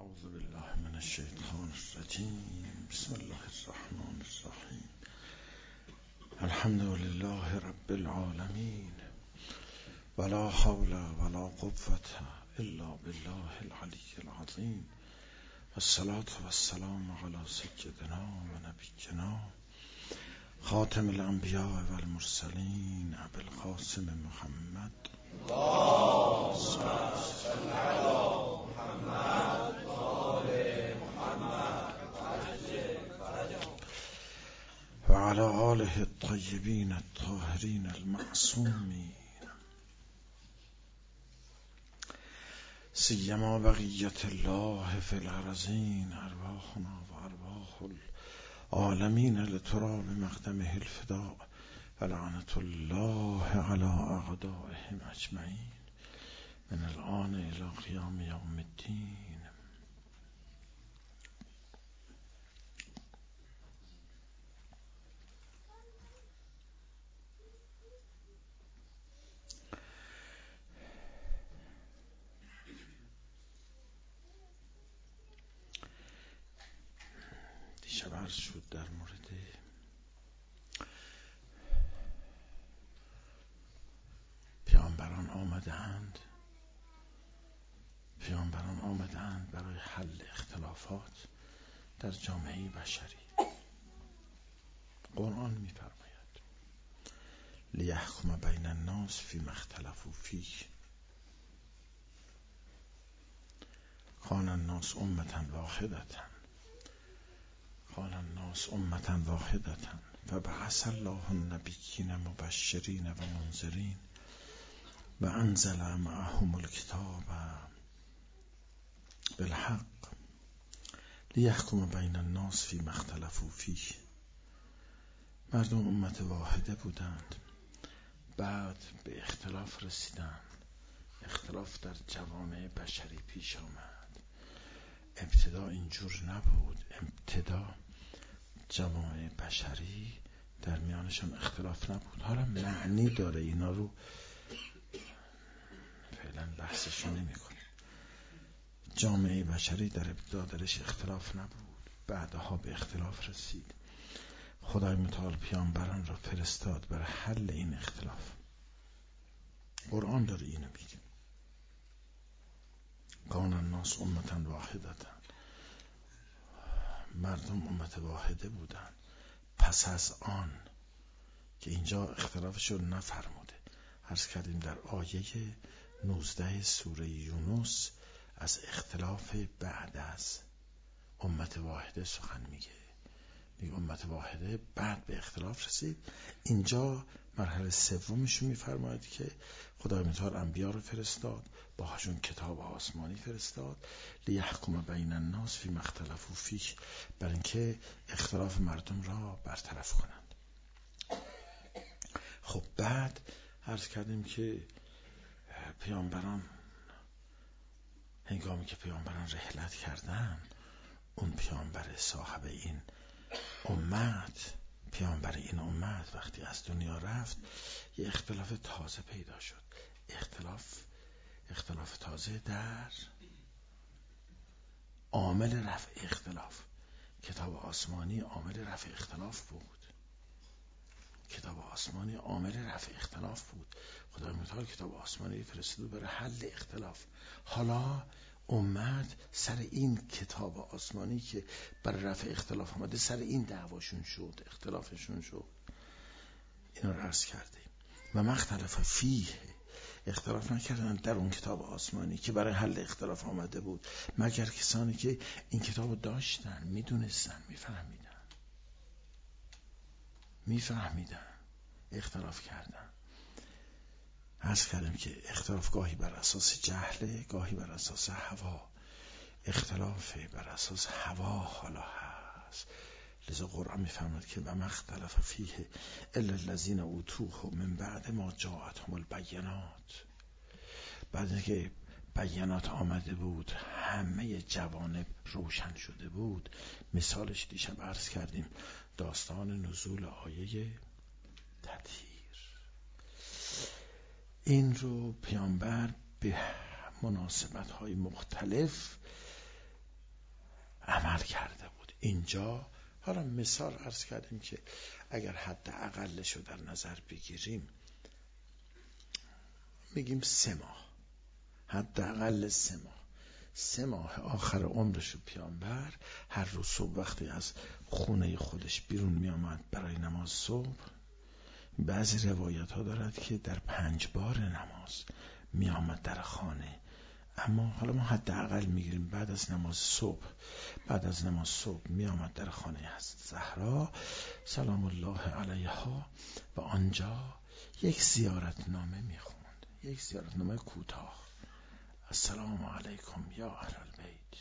اعوذ بالله من الشیطان الرجیم. بسم الله الرحمن الرحیم. الحمد لله رب العالمین ولا حول ولا قوة الا بالله العلی العظیم. والصلاة والسلام علی سیدنا و نبینا خاتم الانبیاء والمرسلین ابی القاسم محمد اللهم صل علی محمد و آل محمد و علی آله الطیبین الطاهرین المعصومین سیما بقیت الله فی الارضین ارواحنا و ارواح العالمین لتراب مقدمه الفداء و لعنت الله علی اعدائهم اجمعین من الان الی قیام یوم الدین. دیشب عرض شد در مورد پیامبران آمدند برای حل اختلافات در جامعه بشری. قرآن می‌فرماید لیحکم بین الناس فیما اختلفوا فیه کان الناس امة واحدة فبعث الله النبیین مبشرین و منذرین و انزل معهم الکتاب بالحق لیحکم بین الناس فیما اختلفوا فیه. مردم امت واحده بودند، بعد به اختلاف رسیدند. اختلاف در جوامع بشری پیش آمد. ابتدا اینجور نبود. ابتدا جوامع بشری در میانشان اختلاف نبود. حالا معنی داره، اینا رو فعلا بحثشو نمی کنیم. جامعه بشری در ابتدا درش اختلاف نبود، بعدها به اختلاف رسید. خدای متعال پیامبران را فرستاد برای حل این اختلاف. قرآن داره اینو میگه کان الناس امة واحدة. مردم امت واحده بودن. پس از آن که اینجا اختلافشو نفرموده، عرض کردیم در آیه 19 سوره یونس از اختلاف بعد از امت واحده سخن میگه امت واحده بعد به اختلاف رسید. اینجا مرحله سومشو میفرماید که خدای متعال انبیا رو فرستاد، باهاشون کتاب آسمانی فرستاد لیحکم بین الناس فیما اختلفوا فیه، برای اینکه اختلاف مردم را برطرف کنند. خب بعد عرض کردیم که هنگامی که پیامبران رحلت کردن، اون پیامبر صاحب این امت وقتی از دنیا رفت، یه اختلاف تازه پیدا شد. اختلاف تازه در عامل رفع اختلاف. کتاب آسمانی عامل رفع اختلاف بود. خدای متعال کتاب آسمانی فرستاد برای حل اختلاف. حالا امت سر این کتاب آسمانی که برای رفع اختلاف آمده، سر این دعواشون شد، اختلافشون شد. اینا رو عرض کردیم. و مختلف فیه، اختلاف نکردن در اون کتاب آسمانی که برای حل اختلاف آمده بود، مگر کسانی که این کتاب رو داشتن، میدونستن، میفهمیدن. اختلاف کردن. عرض کردیم که اختلاف گاهی بر اساس جهل، گاهی بر اساس هوا. اختلاف بر اساس هوا حالا هست. لذا قرآن میفرماید که و مختلف فیه الا الذین اوتوه من بعد ما جاءتهم البینات. بعد اینکه بینات آمده بود، همه جوانب روشن شده بود. مثالش دیشب عرض کردیم، داستان نزول آیه تطهیر. این رو پیامبر به مناسبت‌های مختلف عمل کرده بود. اینجا حالا مثال عرض کردیم که اگر حد اقلش رو در نظر بگیریم میگیم 3 ماه، حد اقل 3 ماه. 3 ماه آخر عمرش پیامبر هر روز صبح وقتی از خونه خودش بیرون می آمد برای نماز صبح، بعضی روایت ها دارد که در 5 بار نماز می آمد در خانه. اما حالا ما حد اقل میگیریم بعد از نماز صبح می آمد در خانه حضرت زهرا سلام الله علیها و آنجا یک زیارتنامه می خوند، یک زیارتنامه کوتاه. السلام علیکم یا اهل البیت.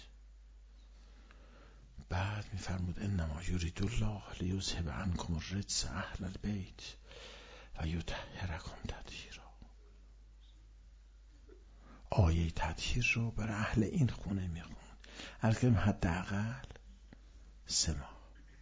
بعد میفرمود انما یرید الله لیذهب عنکم الرجس اهل البیت و یطهرکم تطهیرا. آیه تطهیر رو برای اهل این خونه میخوند. البته حداقل 3 ماه،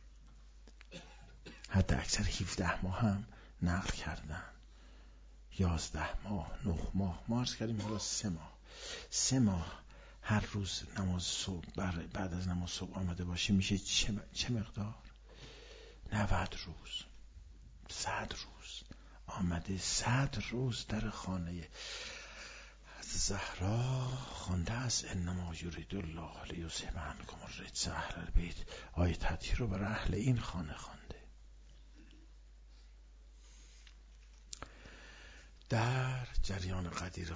حد اکثر 17 ماه هم نقل کردن، 11 ماه، 9 ماه. ما عرض کردیم حالا 3 ماه. 3 ماه هر روز نماز صبح بعد از نماز صبح آمده باشه میشه چه مقدار؟ 90 روز، 100 روز آمده، 100 روز در خانه زهرا خونده است انما یرید الله لیذهب عنکم الرجس اهل البیت. آیه تطهیر رو برای اهل این خانه خوانده. در جریان قدیر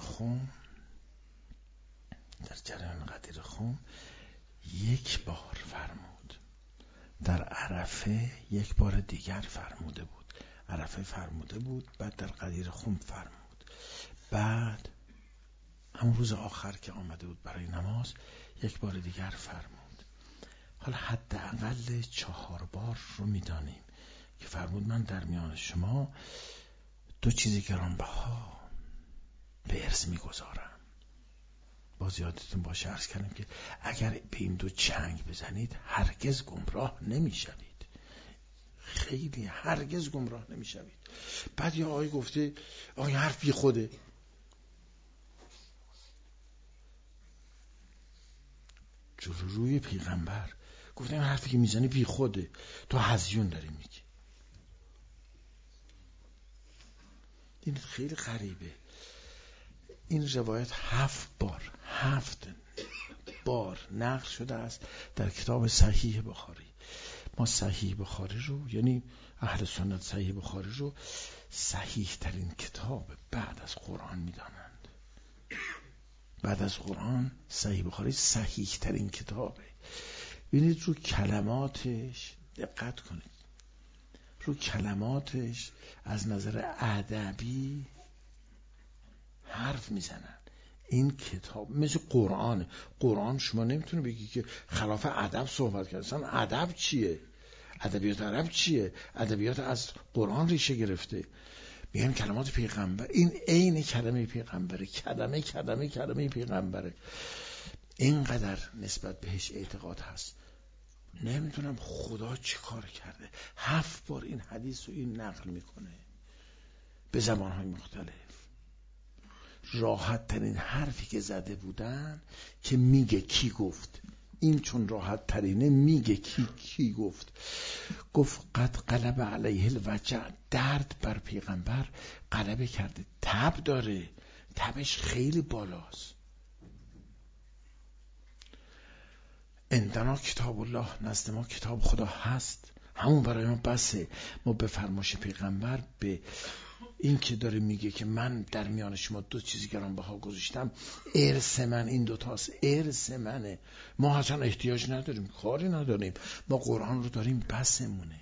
خم 1 بار فرمود، در عرفه 1 بار دیگر فرموده بود. عرفه فرموده بود، بعد در قدیر خم فرمود، بعد همون روز آخر که آمده بود برای نماز 1 بار دیگر فرمود. حالا حداقل 4 بار رو میدانیم که فرمود من در میان شما 2 چیز گرانبها به ارث میگذارم. باز یادتون باشه عرض کردم که اگر به این 2 چنگ بزنید هرگز گمراه نمیشوید، خیلی هرگز گمراه نمیشوید. بعد یا آقای گفته آقای حرف بی خوده، جلو روی پیغمبر گفته این حرفی که میزنی بی خوده، تو هزیون داری میگی. این خیلی غریبه. این روایت 7 بار نقل شده است در کتاب صحیح بخاری. ما صحیح بخاری رو، یعنی اهل سنت صحیح بخاری رو صحیح ترین کتاب بعد از قرآن میدانند. بعد از قرآن صحیح بخاری صحیح ترین کتابه. ببینید رو کلماتش دقت کنید، رو کلماتش از نظر ادبی حرف میزنن. این کتاب مثل قرآن شما نمیتونه بگی که خلاف ادب صحبت کرد. اصلا ادب چیه؟ ادبیات عرب چیه؟ ادبیات از قرآن ریشه گرفته. میگن کلمات پیغمبر، این عین کلمه پیغمبره، کلمه پیغمبره. اینقدر نسبت بهش اعتقاد هست. نمیدونم خدا چی کار کرده، 7 بار این حدیث رو این نقل میکنه به زبانهای مختلف. راحت ترین حرفی که زده بودن که میگه کی گفت، این چون راحت ترینه میگه کی گفت قد غلب علیه الوجع، درد بر پیغمبر غلبه کرده، تب داره، تبش خیلی بالاست. عندنا کتاب الله، نزد ما کتاب خدا هست، همون برای ما بسه. ما به فرمایش پیغمبر، به این که داره میگه که من در میان شما 2 چیز گرانبها گذاشتم، ارث من این 2 تاست، ارث منه. ما اصلا احتیاج نداریم، کاری نداریم، ما قرآن رو داریم بسمونه.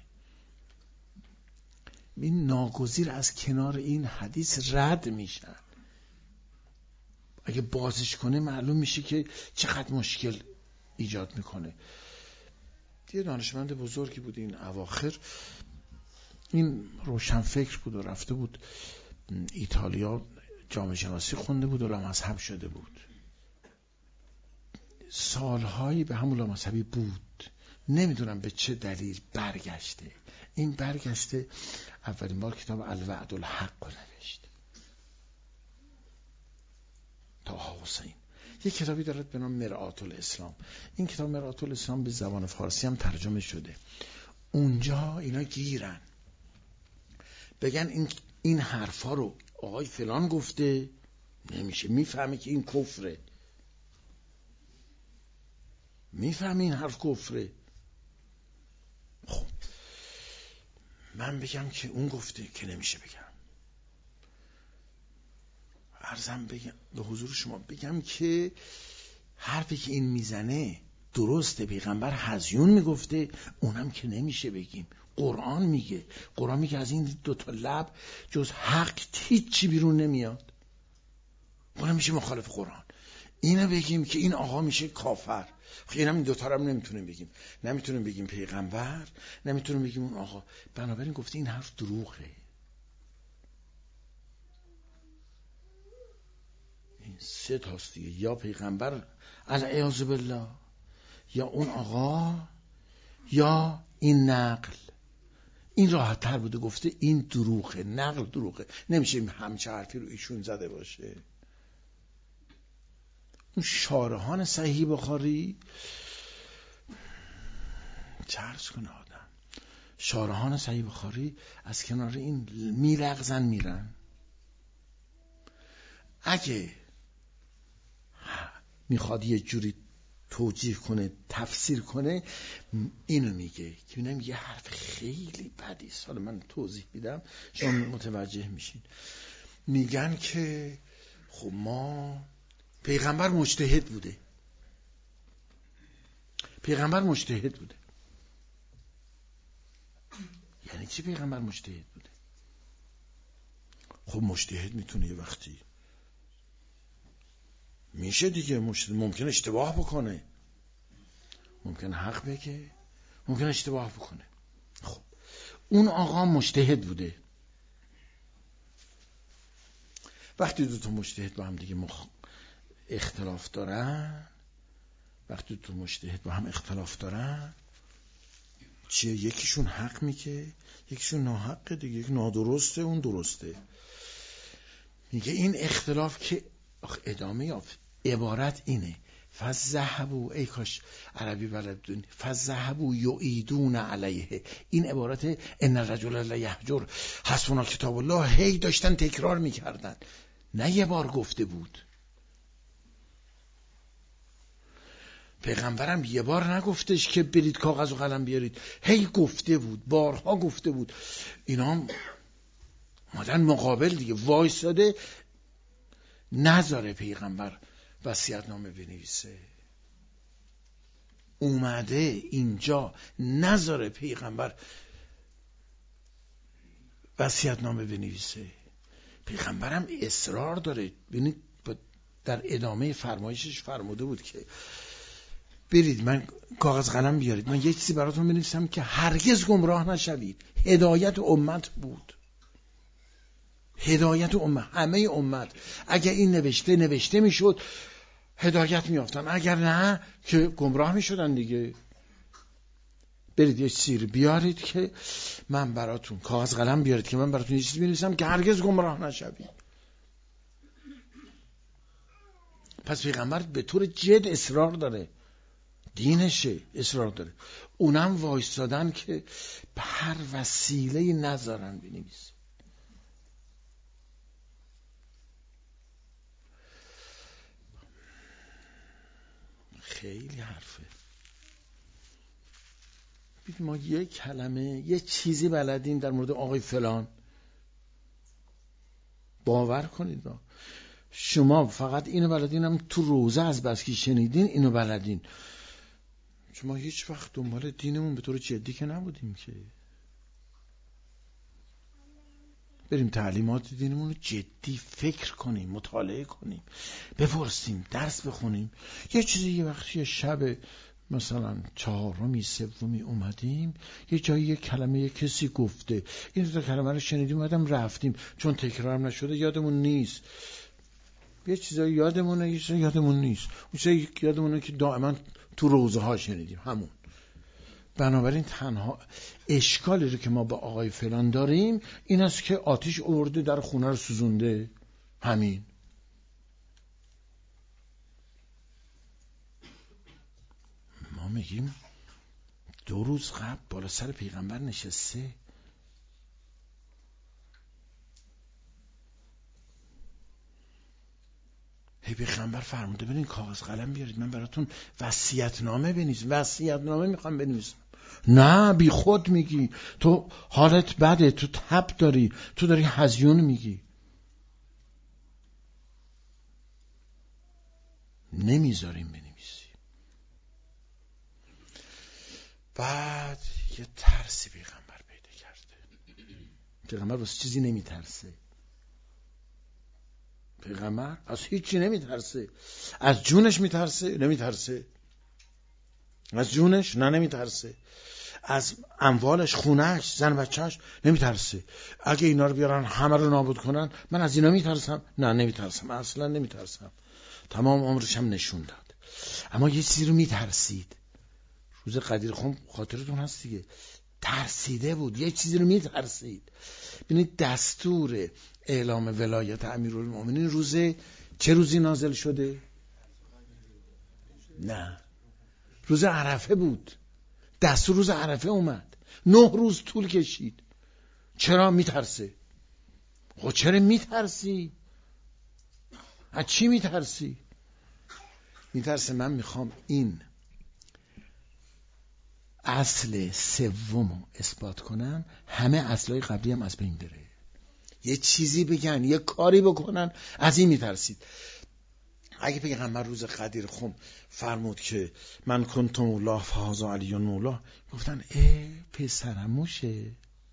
این ناگزیر از کنار این حدیث رد میشن. اگه بازش کنه معلوم میشه که چقدر مشکل ایجاد میکنه. یه دانشمند بزرگی بود این اواخر، این روشنفکر بود و رفته بود ایتالیا، جامعه شناسی خونده بود و لامذهب شده بود. سالهایی به همون لامذهبی بود، نمیدونم به چه دلیل برگشته. این برگشته اولین بار کتاب الوعد الحق رو نوشت. طه حسین یک کتابی دارد به نام مرآت الاسلام. این کتاب مرآت الاسلام به زبان فارسی هم ترجمه شده. اونجا اینا گیرن بگن این حرفا رو آقای فلان گفته، نمیشه، میفهمه که این کفره، میفهمه این حرف کفره. خب من بگم که اون گفته که نمیشه بگم. عرضم بگم به حضور شما بگم که حرفی که این میزنه درسته، پیغمبر هزیون میگفته، اونم که نمیشه بگیم. قرآن میگه از این دوتا لب جز حق هیچی بیرون نمیاد. اونم میشه مخالف قرآن. اینو بگیم که این آقا میشه کافر. اینم این دوتا رو هم نمیتونیم بگیم. نمیتونیم بگیم پیغمبر، نمیتونیم بگیم اون آقا. بنابراین گفته این حرف دروغه. این سه تاست دیگه، یا پیغمبر العیاذ بالله، یا اون آقا، یا این نقل. این راحت تر بوده گفته این دروغه، نقل دروغه، نمیشه همچه حرفی رو ایشون زده باشه. اون شارحان صحیح بخاری چرس کنه آدم، شارحان صحیح بخاری از کنار این میلغزن میرن. اگه میخواد یه جوری توجیه کنه، تفسیر کنه، اینو میگه که اینم یه حرف خیلی بدی است. حالا من توضیح میدم شما متوجه میشین. میگن که خب ما پیغمبر مجتهد بوده. پیغمبر مجتهد بوده یعنی چی پیغمبر مجتهد بوده؟ خب مجتهد میتونه یه وقتی میشه دیگه، ممکن اشتباه بکنه، ممکن حق بگه، ممکن اشتباه بکنه. خب اون آقا مجتهد بوده. وقتی دو تا مجتهد با هم دیگه اختلاف دارن، وقتی دو تا مجتهد با هم اختلاف دارن چیه؟ یکیشون حق میگه، یکیشون ناحقه دیگه، یک نادرسته، اون درسته. میگه این اختلاف که ادامه یافت، عبارت اینه فذهبوا، ای کاش عربی بلد بودین، فذهبوا یعیدون علیه. این عبارت ان الرجل لا یهجر حسبنا کتاب الله هی داشتن تکرار میکردن، نه یه بار گفته بود. پیغمبرم یه بار نگفتش که برید کاغذ و قلم بیارید، هی گفته بود، بارها گفته بود. اینا مادن مقابل دیگه وایساده نذاره پیغمبر وصیت‌نامه بنویسه، اومده اینجا نذاره پیغمبر وصیت‌نامه بنویسه. پیغمبرم اصرار داره. ببینید در ادامه فرمایشش فرموده بود که برید من کاغذ قلم بیارید، من یه چیزی براتون بنویسم که هرگز گمراه نشوید. هدایت امت بود، هدایت امت، همه امت. اگر این نوشته میشد هدایت میافتن، اگر نه که گمراه میشدن دیگه. برید یه چیزی بیارید که من براتون، کاغذ قلم بیارید که من براتون یه چیزی بنویسم که هرگز گمراه نشوید. پس پیغمبر به طور جد اصرار داره، دینشه، اصرار داره. اونم وایستادن که به هر وسیله نذارن بنویسه. خیلی حرفه. ما یک کلمه، یه چیزی بلدیم در مورد آقای فلان، باور کنید شما فقط اینو بلدین، هم تو روزه از بس که شنیدین اینو بلدین. شما هیچ وقت دنبال دینمون به طور جدی که نبودیم که بریم تعلیمات دینمون رو جدی فکر کنیم، مطالعه کنیم، بپرسیم، درس بخونیم. یه چیزی یه وقتی یه شب مثلا 4می 3می اومدیم یه جایی یه کلمه یه کسی گفته، این دو کلمه رو شنیدیم اومدم رفتیم، چون تکرارم نشده یادمون نیست. یه چیزایی یادمونه، یه چیزایی یادمون نیست. اون چیزایی یادمونه که دائما تو روزه ها شنیدیم، همون. بنابراین تنها اشکالی رو که ما با آقای فلان داریم این است که آتش آورده در خونه رو سوزونده، همین. میگیم 2 روز قبل بالا سر پیغمبر نشسته. پیغمبر فرموده برین کاغذ قلم بیارید من براتون وصیت‌نامه بنویسم. وصیت‌نامه میخوام بنویسم. نه بی خود میگی، تو حالت بده، تو تب داری، تو داری هزیون میگی. نمیذاریم بنویسی. بعد یه ترسی پیغمبر پیدا کرده. پیغمبر واسه چیزی نمیترسه. پیغمبر از هیچی نمیترسه. از جونش میترسه؟ نمیترسه. از جونش؟ نه نمیترسه. از اموالش، خونهش، زن بچهش؟ نمیترسه. اگه اینا رو بیارن همه رو نابود کنن من از اینا میترسم؟ نه نمیترسم، اصلا نمیترسم. تمام عمرش هم نشون داد. اما یه چیزی رو میترسید. روز قدیر خم خاطرتون هست دیگه، ترسیده بود، یه چیزی رو میترسید. ببینید دستور اعلام ولایت امیرالمومنین روز چه روزی نازل شده؟ نه، روز عرفه بود. دستور روز عرفه اومد. 9 روز طول کشید. چرا میترسه؟ خب چرا میترسی؟ از چی میترسی؟ میترسه من میخوام این اصل سومو اثبات کنم، همه اصلای قبلی هم از بین بره. یه چیزی بگن، یه کاری بکنن، از این میترسید. اگه پیغمبر روز قدیر خم فرمود که من کنت مولا فهذا علی مولا، گفتن پسرموشه.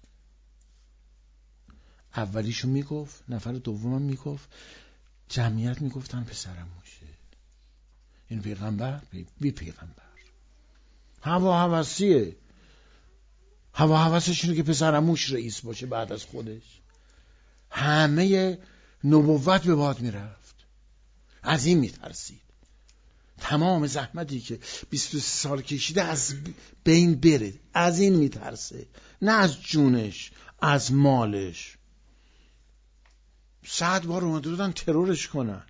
اولیشو میگفت، نفر دومم میگفت، جمعیت میگفتن پسرموشه. این پیغمبر بی پیغمبر هوا هوسیه. هوا هوسش اینه که پسرموش رئیس باشه بعد از خودش. همه نبوت به باد میرفت. از این میترسید. تمام زحمتی که 23 سال کشیده از بین بره، از این میترسه. نه از جونش، از مالش. 100 بار اومده بودن ترورش کنن.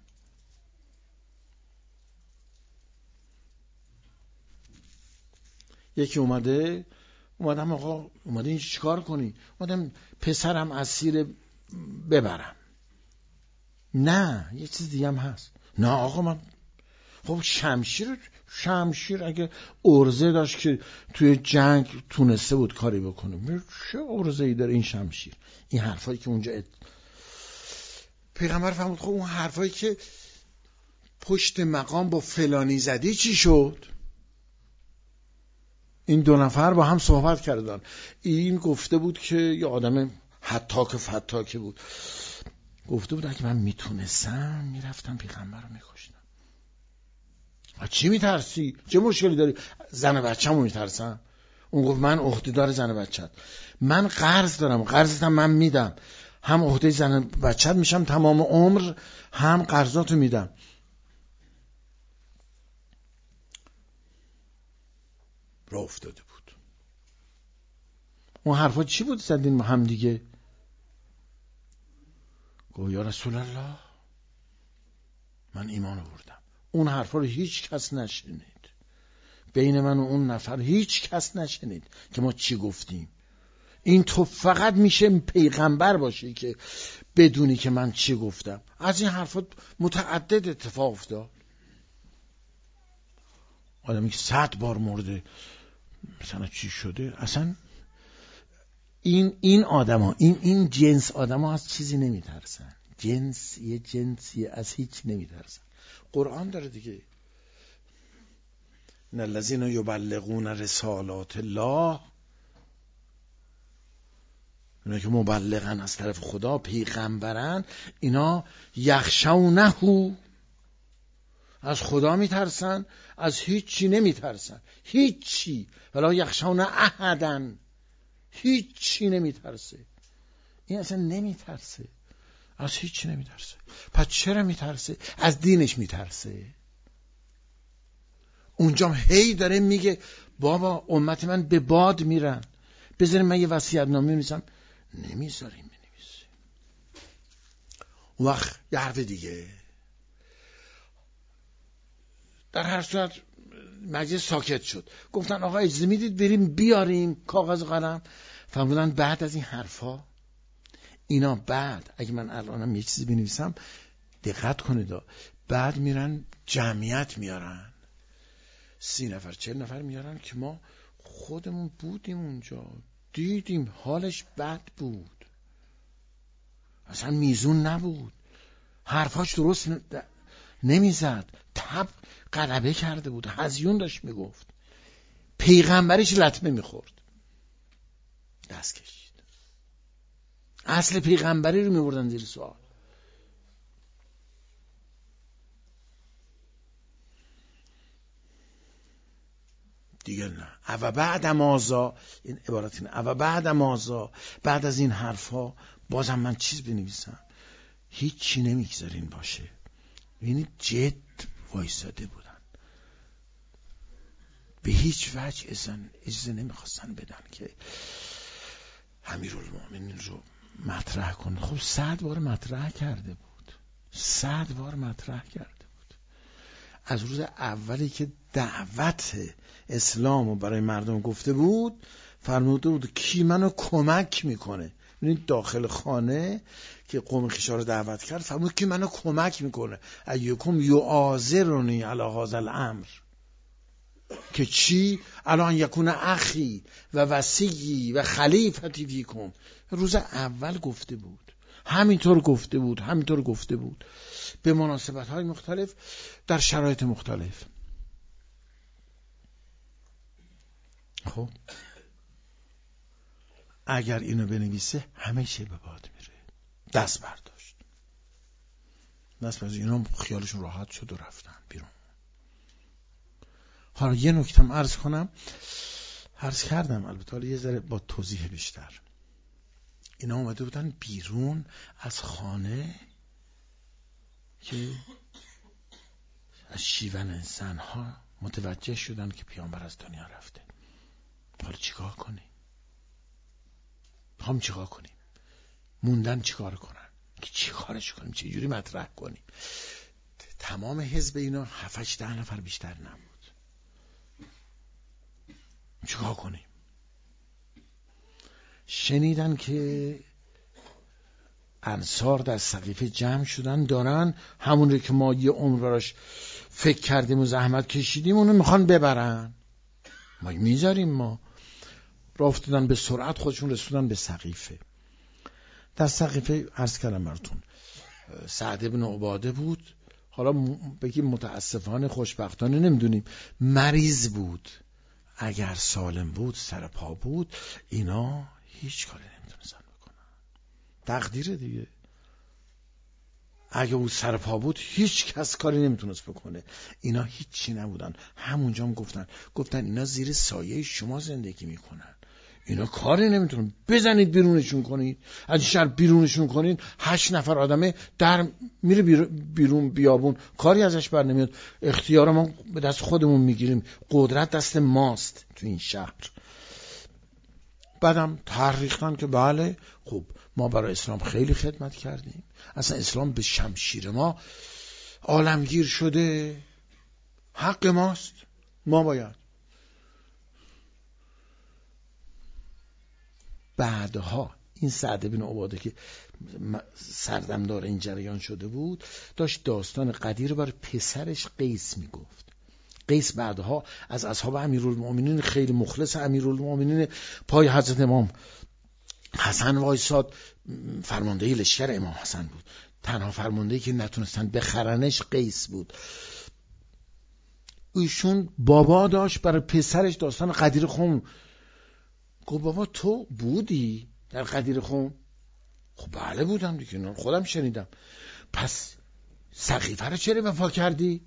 یکی اومدم آقا، این چیکار کنی؟ اومدم پسرم اسیر ببرم. نه یه چیز دیگه هم هست. نه آقا من خب شمشیر اگه ارزه داشت که توی جنگ تونسته بود کاری بکنه، چه ارزه‌ای داره این شمشیر؟ این حرفایی که اونجا پیغمبر فرمود خب اون حرفایی که پشت مقام با فلانی زدی چی شد؟ این 2 نفر با هم صحبت کردن. این گفته بود که یه آدم فتاک بود، گفته بود اگه من میتونستم میرفتم پیغمبر رو میکشتم. چی میترسی؟ چه مشکلی داری؟ زن بچه‌مو میترسم. اون گفت من عهده‌دار زن بچه‌ت، من قرض دارم، قرضتم من میدم، هم عهده زن بچه‌ت میشم تمام عمر، هم قرضاتو میدم. راه افتاده بود. اون حرفا چی بود زدین هم دیگه؟ گفت یا رسول الله من ایمان آوردم. اون حرفا رو هیچ کس نشنید. بین من و اون نفر هیچ کس نشنید که ما چی گفتیم. این تو فقط میشه پیغمبر باشی که بدونی که من چی گفتم. از این حرفا متعدد اتفاق افتاد. آدمی که 100 بار مرده مثلا چی شده؟ اصلا این آدما، این جنس آدما از چیزی نمیترسن. جنسی از هیچ نمیترسن. قرآن داره دیگه، ان الذين یبلغون رسالات الله، اینا که مبلغن از طرف خدا، پیغمبرن، اینا یخشونه، از خدا میترسن، از هیچی نمیترسن. هیچی. ولا یخشونه احدن، هیچی نمیترسه. این اصلا نمیترسه، از هیچی نمیترسه. پس چرا میترسه؟ از دینش میترسه. اونجا هی داره میگه بابا امت من به باد میرن، بذاریم من یه وصیت‌نامه بنویسم. نمیذاریم بنویسیم. اون وقت یه حرف دیگه. در هر صورت مجلس ساکت شد. گفتن آقا اجازه میدید بریم بیاریم کاغذ و قلم؟ فرمودن بعد از این حرفا اینا بعد اگه من الانم یه چیزی بنویسم دقت کنید، بعد میرن جمعیت میارن 30 نفر 40 نفر میارن که ما خودمون بودیم اونجا دیدیم حالش بد بود، اصلا میزون نبود، حرفاش درست نمیزد، تب غلبه کرده بود، هزیون داشت میگفت، پیغمبرش لطمه میخورد، دست کشید، اصل پیغمبری رو میبردن زیر سوال. دیگه نه. او بعد مازا، این عبارت اینه، او بعد مازا، بعد از این حرفا بازم من چیز بنویسم؟ هیچی نمیگذارین باشه. یعنی جد وایساده بودن، به هیچ وجه اجازه نمیخواستن بدن که امیرالمومنین رو مطرح کن. خب 100 بار مطرح کرده بود، 100 بار مطرح کرده بود. از روز اولی که دعوت اسلام رو برای مردم گفته بود فرموده بود کی منو کمک میکنه. ببینید داخل خانه که قوم خویشا رو دعوت کرد فرمود کی منو کمک میکنه، ایکم یعاذرنی علی هذا الامر، که چی؟ الان یکون اخی و وصی و خلیفتی فیکم. روز اول گفته بود، همینطور گفته بود، همینطور گفته بود، به مناسبت‌های مختلف در شرایط مختلف. خب اگر اینو بنویسه همه چی به باد میره. دست برداشت اینا خیالشون راحت شد و رفتن بیرون. حالا یه نکتم عرض کنم، عرض کردم البته حالا یه ذره با توضیح بیشتر. اینا اومده بودن بیرون از خانه که از شیون زنها متوجه شدن که پیامبر از دنیا رفته. حالا چیکار کنیم؟ میخوام چیکار کنیم؟ موندن چیکار کنن؟ که چیکارش کنیم؟ چه جوری مطرح کنیم؟ تمام حزب اینا 7-8 نفر بیشتر نبود. چیکار کنیم؟ شنیدن که انصار در سقیفه جمع شدن، دارن همون رو که ما یه عمر براش فکر کردیم و زحمت کشیدیم اونو میخوان ببرن، ما میذاریم. ما راه افتادن به سرعت، خودشون رسوندن به سقیفه. در سقیفه عرض کردم براتون سعد بن عباده بود، حالا بگیم متاسفانه خوشبختانه نمیدونیم، مریض بود. اگر سالم بود سر پا بود اینا هیچ کاری نمیتونستن بکنن، تقدیر دیگه. اگه او سر پا بود هیچ کس کاری نمیتونست بکنه. اینا هیچی نبودن. همونجا هم گفتن اینا زیر سایه شما زندگی میکنن، اینا کاری نمیتونن، بزنید بیرونشون کنید. از شهر بیرونشون کنید 8 نفر آدمه در میره بیرون بیابون، کاری ازش بر نمیاد. اختیار ما به دست خودمون میگیریم، قدرت دست ماست تو این شهر. بعدم تحریختن که بله خب ما برای اسلام خیلی خدمت کردیم، اصلا اسلام به شمشیر ما عالمگیر شده، حق ماست، ما باید. بعدها این سعد بن عباده که سردمدار این جریان شده بود داشت داستان قدیر برای پسرش قیس میگفت. قیس بعدها از اصحاب امیرالمومنین خیلی مخلص امیرالمومنین، پای حضرت امام حسن وایساد، فرمانده لشکر امام حسن بود، تنها فرماندهی که نتونستن بخرنش قیس بود. ایشون بابا داشت برای پسرش داستان قدیر خون. گفت بابا تو بودی در قدیر خون؟ خب بله بودم دیگه، خودم شنیدم. پس سقیفه رو چرا وفا کردی؟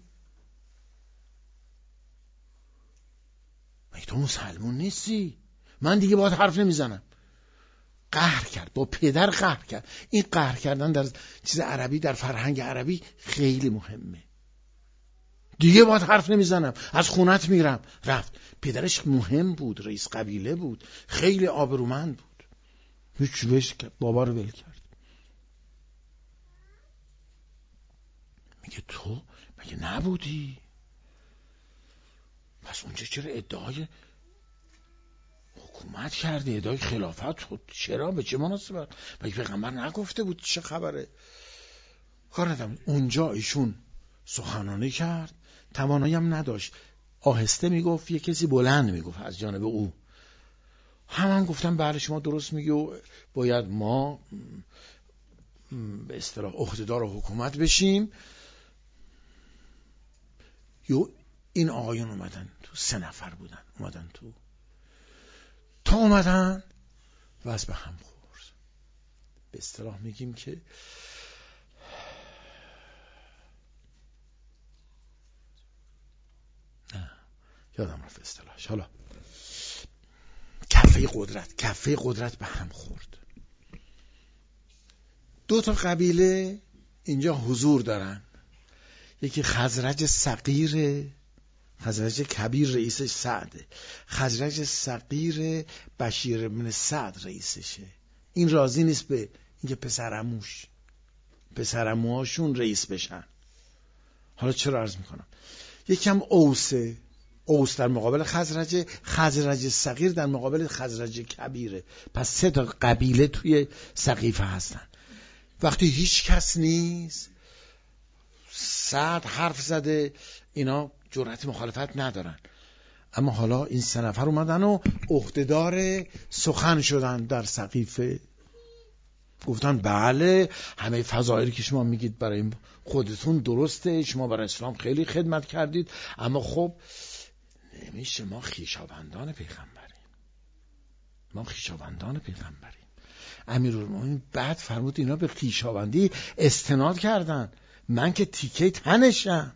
مگه تو مسلمون نیستی؟ من دیگه باهات حرف نمیزنم. قهر کرد، با پدر قهر کرد. این قهر کردن در چیز عربی، در فرهنگ عربی خیلی مهمه. دیگه باهات حرف نمیزنم، از خونت میرم. رفت. پدرش مهم بود، رئیس قبیله بود، خیلی آبرومند بود. هیچ بهش بابا رو ول کرد. میگه تو مگه نبودی؟ پس اونجا چرا ادعای حکومت کرده، ادعای خلافت خود چرا، به چه مناسبت؟ مگه پیغمبر نگفته بود؟ چه خبره؟ کار ندارم. اونجا ایشون سخنرانی کرد، توانایی هم نداشت، آهسته میگفت، یه کسی بلند میگفت از جانب او. هم گفتن بله شما درست میگی و باید ما به اصطلاح عهدهدار حکومت بشیم. این آقایون اومدن تو، 3 نفر بودن، اومدن تو، تا اومدن وز به هم خورد. به اصطلاح میگیم که یادم رفت اصطلاحش. حالا کفه قدرت به هم خورد. 2 قبیله اینجا حضور دارن. یکی خزرج صغیر، خزرج کبیر رئیسش سعده، خزرج صغیر بشیر بن سعد رئیسشه. این راضی نیست به اینکه پسرعموهاشون رئیس بشن. حالا چرا عرض میکنم؟ یکم اوس در مقابل خزرج صغیر در مقابل خزرج کبیره. پس 3 قبیله توی سقیفه هستن. وقتی هیچ کس نیست، سعد حرف زده، اینا جرأت مخالفت ندارن. اما حالا این 3 نفر اومدن و عهدهدار سخن شدن در سقیفه. گفتن بله همه فضایلی که شما میگید برای خودتون درسته، شما برای اسلام خیلی خدمت کردید، اما خب نمیشه، ما خویشاوندان پیغمبریم. امیرالمومنین بعد فرمود اینا به خویشاوندی استناد کردن، من که تیکه تنشم.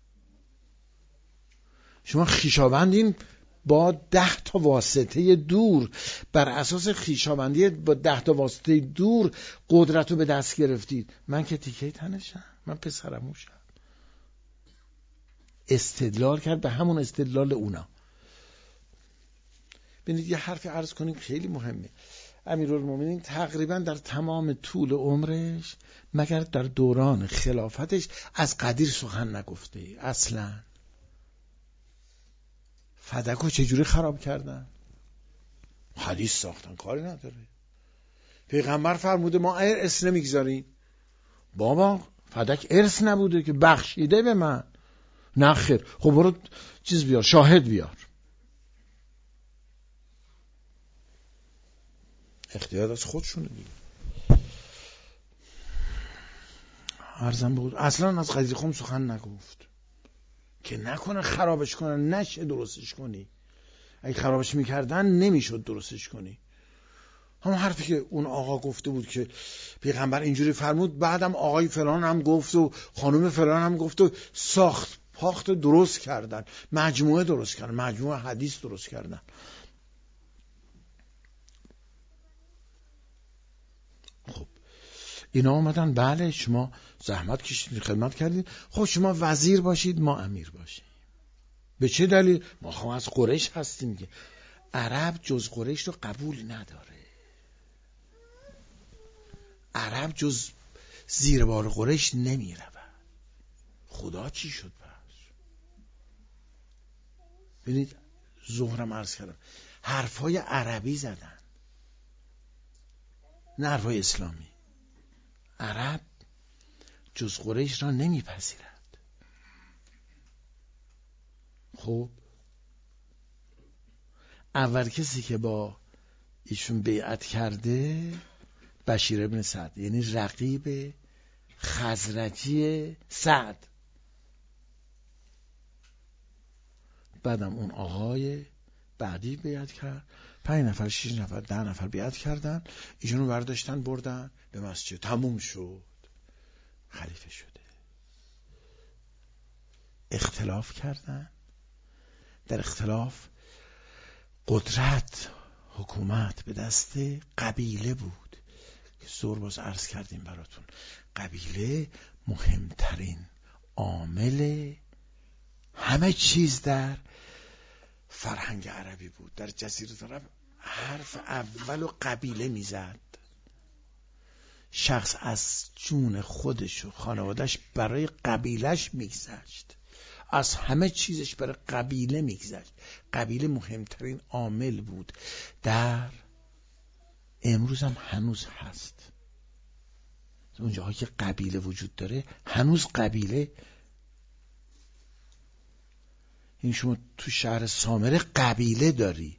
شما خویشاوندین با 10 واسطه دور، بر اساس خویشاوندی با 10 واسطه دور قدرت رو به دست گرفتید، من که تیکه تنشم، من پسرعموشم. استدلال کرد به همون استدلال اونا. ببینید یه حرفی عرض کنیم خیلی مهمه. امیرالمومنین تقریبا در تمام طول عمرش مگر در دوران خلافتش از قدیر سخن نگفته. اصلا فدکو چجوری خراب کردن؟ حدیث ساختن، کاری نداره. پیغمبر فرموده ما ارث نمیگذاریم. بابا فدک ارث نبوده که، بخشیده به من. نه خیر، خب برو چیز بیار، شاهد بیار. اختیار از خودشونه دیگه. عرضم بود اصلا از قضیه خم سخن نگفت که نکنه خرابش کنن، نشه درستش کنی. اگه خرابش میکردن نمیشد درستش کنی. همون حرفی که اون آقا گفته بود که پیغمبر اینجوری فرمود، بعدم آقای فلان هم گفت و خانم فلان هم گفت و ساخت پاخت درست کردن، مجموعه درست کردن، مجموعه حدیث درست کردن. خب اینا اومدن بله شما زحمت کشیدید، خدمت کردید، خب شما وزیر باشید ما امیر باشیم. به چه دلیل؟ ما خب از قریش هستیم که عرب جز قریش رو قبول نداره. عرب جز زیر بار قریش نمی رود. خدا چی شد پس؟ ببینید ظهرم عرض کردم حرفای عربی زدن، نه حرفای اسلامی. عرب جز قریش را نمیپذیرد. خب اول کسی که با ایشون بیعت کرده بشیر بن سعد، یعنی رقیب خزرجی سعد. بعدم اون آقای بعدی بیعت کرد، 5 نفر 6 نفر 10 نفر بیعت کردن، ایشونو برداشتن بردن به مسجد، تموم شد، خلیفه شده. اختلاف کردن، در اختلاف قدرت حکومت به دست قبیله بود که زور باز عرض کردیم براتون. قبیله مهمترین عامل همه چیز در فرهنگ عربی بود. در جزیره عرب حرف اول و قبیله میزد. شخص از جون خودش و خانوادهش برای قبیلش میگذشت. از همه چیزش برای قبیله میگذشت. قبیله مهمترین عامل بود. در امروز هم هنوز هست. اونجاها که قبیله وجود داره هنوز قبیله. این شما تو شهر سامره قبیله داری،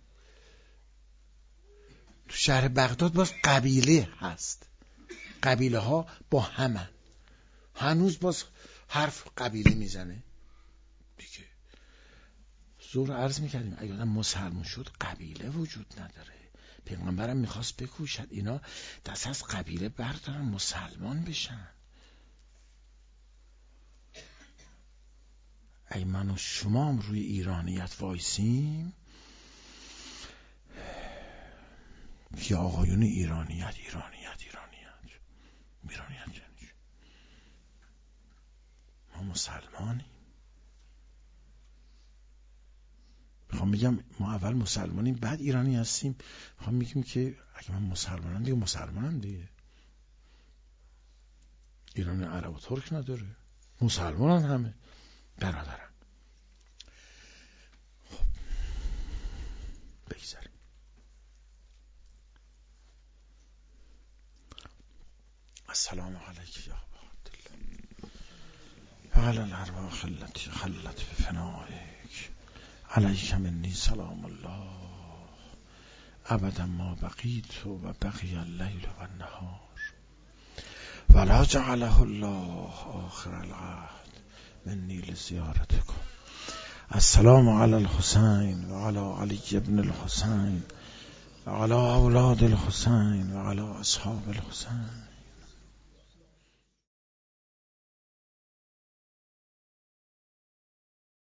تو شهر بغداد باز قبیله هست. قبیله ها با همن، هنوز باز حرف قبیله میزنه دیگه. زور عرض میکردیم اگه آدم مسلمان شد قبیله وجود نداره. پیغمبرم میخواست بکوشد اینا دست از قبیله بردارن مسلمان بشن. اگه من و شما هم روی ایرانیت وایسیم، یا آقایون ایرانیت یعنی ما مسلمانیم. میخوام بگم ما اول مسلمانیم بعد ایرانی هستیم. میخوام بگیم که اگه من مسلمانم دیگه ایران عرب و ترک نداره، مسلمانان همه برادرن. خب بگذاریم. السلام علیک یا ابا عبدالله و علی الارواح التي خلت بفنائک علیک منی سلام الله ابدا ما بقیت و بقی اللیل و النهار ولا جعله الله آخر العهد منی لزیارتکم. السلام علی الحسین و علی علی ابن الحسین و علی اولاد الحسین و علی اصحاب الحسین